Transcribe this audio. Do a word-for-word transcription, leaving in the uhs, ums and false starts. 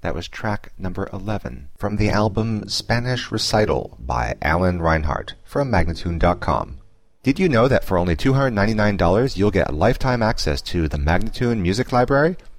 That was track number eleven from the album Spanish Recital by Alan Reinhardt from Magnatune dot com. Did you know that for only two hundred ninety-nine dollars you'll get lifetime access to the Magnatune Music Library?